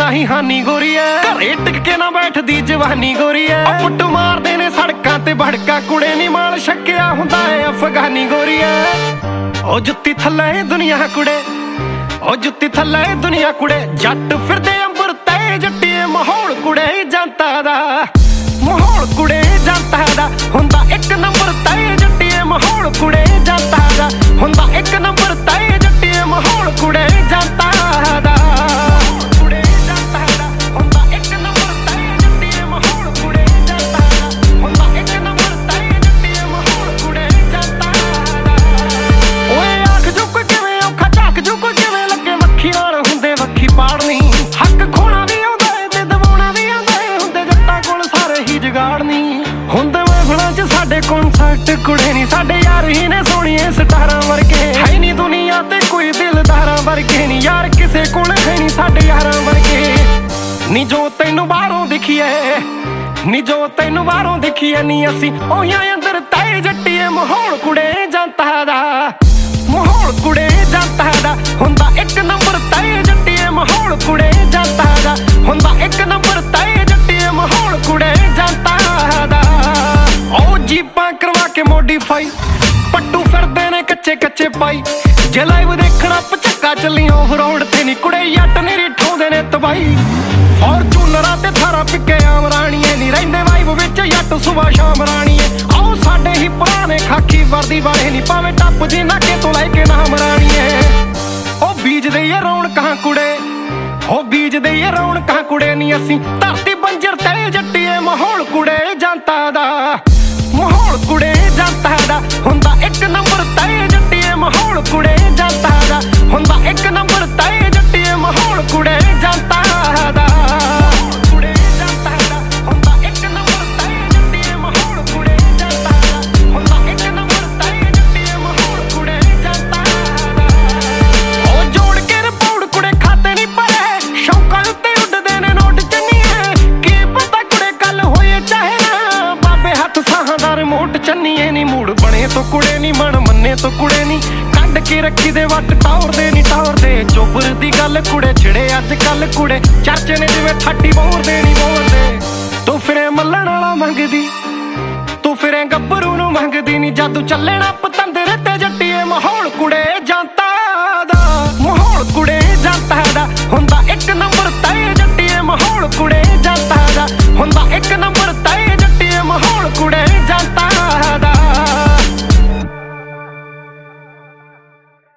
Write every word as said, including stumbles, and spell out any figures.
ਹੀ ਹਾਨੀ ਗੋਰੀ ਐ, ਘਰੇ ਟਿਕ ਕੇ ਨਾ ਬੈਠਦੀ ਜਵਾਨੀ ਗੋਰੀ ਐ। ਪੁੱਟ ਮਾਰਦੇ ਨੇ ਸੜਕਾਂ ਤੇ ਭੜਕਾ ਕੁੜੇ ਨੀ ਮਾਲ ਛੱਕਿਆ ਹੁੰਦਾ ਏ ਅਫਗਾਨੀ ਗੋਰੀ ਐ। ਉਹ ਜੁੱਤੀ ਥੱਲੇ ਦੁਨੀਆ ਕੁੜੇ, ਉਹ ਜੁੱਤੀ ਥੱਲੇ ਦੁਨੀਆ ਕੁੜੇ, ਜੱਟ ਫਿਰਦੇ ਅੰਬਰ ਤੇ ਜੱਟੀਏ ਮਾਹੌਲ ਕੁੜੇ ਜਨਤਾ ਦਾ, ਮਾਹੌਲ ਕੁੜੇ ਜਨਤਾ ਦਾ ਹੁੰਦਾ ਇੱਕ ਨੰਬਰ ਤੇ ਜੱਟੀਏ ਮਾਹੌਲ ਕੁੜੇ ਜਨਤਾ ਦਾ ਹੁੰਦਾ ਇੱਕ ਨੰਬਰ ਤੇ ਜੱਟੀਏ ਮਾਹੌਲ ਕੁੜੇ ਜਨਤਾ ਦਾ। ਕੌਨਸਰਟ ਕੁੜੇ ਨੀ ਸਾਡੇ ਯਾਰ ਹੀ ਨੇ ਸੋਹਣੀਏ ਸਟਾਰਾਂ ਵਰਗੇ, ਹੈ ਨੀ ਦੁਨੀਆ ਤੇ ਕੋਈ ਦਿਲਦਾਰਾਂ ਵਰਗੇ ਨੀ ਯਾਰ ਕਿਸੇ ਕੋਲ ਹੈ ਨੀ ਸਾਡੇ ਯਾਰਾਂ ਵਰਗੇ। ਨੀ ਜੋ ਤੈਨੂੰ ਬਾਹਰੋਂ ਦਿਖੀਏ, ਨੀ ਜੋ ਤੈਨੂੰ ਬਾਹਰੋਂ ਦਿਖੀਏ ਨੀ ਅਸੀਂ ਉਹੀਆਂ ਅੰਦਰ ਤੈ ਜੱਟੀਏ ਮਾਹੌਲ ਕੁੜੇ ਜਨਤਾ ਦਾ, ਮਾਹੌਲ ਕੁੜੇ ਜਨਤਾ ਦਾ ਹੁੰਦਾ ਇੱਕ ਨੰਬਰ ਤੈ ਜੱਟੀਏ ਮਾਹੌਲ ਕੁੜੇ ਜਨਤਾ ਦਾ ਹੁੰਦਾ ਇੱਕ ਨੰਬਰ ਤੈ ਜੱਟੀਏ ਮਾਹੌਲ ਕੁੜੇ ਜਨਤਾ ਦਾ। ਉਹ ਜੀਪਾਂ ਕਰਵਾ ਕੇ ਮੋਡੀਫਾਈ ਪੱਟੂ ਫਿਰਦੇ ਨੇ ਕੱਚੇ ਕੱਚੇ ਪਾਈ, ਜੇ ਲਾਈਵ ਦੇਖਣਾ ਪਚੱਕਾ ਚੱਲੀ ਆਫ ਰੋਡ ਤੇ ਨੀ ਕੁੜੇ ਜੱਟ ਨੀ ਠਾਉਂਦੇ ਨੇ ਤਬਾਈ। ਫੋਰਚੂਨਰਾਂ ਤੇ ਥਾਰਾਂ ਪਿੱਕੇ ਆਮ ਰਾਣੀਏ ਨੀ ਰਹਿੰਦੇ ਵਾਈਬ ਵਿੱਚ ਜੱਟ ਸੁਬਾ ਸ਼ਾਮ ਰਾਣੀਏ। ਆਓ ਸਾਡੇ ਹੀ ਪੁਰਾਣੇ ਖਾਕੀ ਵਰਦੀ ਵਾਲੇ ਨੀ ਭਾਵੇਂ ਟੱਪ ਜੀ ਨਾਕੇ ਤੋਂ ਲੈ ਕੇ ਨਾਮ ਰਾਣੀਏ। ਉਹ ਬੀਜਦੇ ਏ ਰੌਣਕਾਂ ਕੁੜੇ, ਉਹ ਬੀਜਦੇ ਏ ਰੌਣਕਾਂ ਕੁੜੇ ਨੀ ਅਸੀਂ ਧਰਤੀ ਬੰਜਰ ਤੇ ਜੱਟੀਏ ਮਾਹੌਲ ਕੁੜੇ ਜਨਤਾ ਦਾ, ਮਾਹੌਲ ਕੁੜੇ ਜਨਤਾ ਦਾ ਹੁੰਦਾ ਇੱਕ ਨੰਬਰ ਤੈ ਜੱਟੀਏ ਮਾਹੌਲ ਕੁੜੇ ਜਨਤਾ ਦਾ ਹੁੰਦਾ ਇੱਕ ਨੰਬਰ ਤੈ ਜੱਟੀਏ ਮਾਹੌਲ ਕੁੜੇ ਜਨਤਾ ਦਾ। ਕੁੜੇ ਜਨਤਾ ਦਾ ਹੁੰਦਾ ਇੱਕ ਨੰਬਰ ਤੈ ਜੱਟੀਏ ਮਾਹੌਲ ਕੁੜੇ ਜਨਤਾ ਦਾ ਹੁੰਦਾ ਇੱਕ ਨੰਬਰ ਤੈ ਜੱਟੀਏ ਮਾਹੌਲ ਕੁੜੇ ਜਨਤਾ ਦਾ। ਉਹ ਜੋੜ ਕੇ ਰਿਪੋਰਟ ਕੁੜੇ ਖਾਤੇ ਨੀ ਭਰੇ, ਸ਼ੌਕਾਂ ਉੱਤੇ ਉੱਡਦੇ ਨੇ ਨੋਟ ਚੰਨੀਏ, ਕੀ ਪਤਾ ਕੁੜੇ ਕੱਲ ਹੋਏ ਚਾਹੇ ਨਾ ਬਾਬੇ ਹੱਥ ਸਾਹਾਂ ਦਾ ਰਿਮੋਟ ਚੰਨੀਏ ਨੀ। ਮੂੜ ਬਣੇ ਤੋਂ ਕੁੜੇ ਨੀ ਮਨ ਮੰਨੇ ਤੋਂ ਕੁੜੇ ਨੀ, ਕੱਢ ਕੇ ਰੱਖੀ ਦੇ ਵੱਟ ਟੌਰਦੇ ਨੀ ਟੌਰਦੇ। ਚੋਬਰ ਦੀ ਗੱਲ ਕੁੜੇ ਛਿੜੇ ਅੱਜ ਕੱਲ ਕੁੜੇ ਚਰਚੇ ਨੇ ਜਿਵੇਂ ਥਾਟੀ ਬੋਲਦੇ ਨੀ ਬੋਲਦੇ। ਤੂੰ ਫਿਰੇ ਮੱਲਣ ਵਾਲਾ ਮੰਗਦੀ, ਤੂੰ ਫਿਰੇ ਗੱਭਰੂ ਨੂੰ ਮੰਗਦੀ ਨੀ, ਜਾਦੂ ਚੱਲੇ ਨਾ ਪਤੰਦਰ ਤੇ ਜੱਟੀਏ ਮਾਹੌਲ ਕੁੜੇ ਜਨਤਾ ਦਾ, ਮਾਹੌਲ ਕੁੜੇ ਜਨਤਾ ਦਾ ਹੁੰਦਾ ਇੱਕ ਨੰਬਰ ਤੈ ਜੱਟੀਏ ਮਾਹੌਲ ਕੁੜੇ ਜਨਤਾ ਦਾ ਹੁੰਦਾ ਇੱਕ ਨੰਬਰ ਤੈ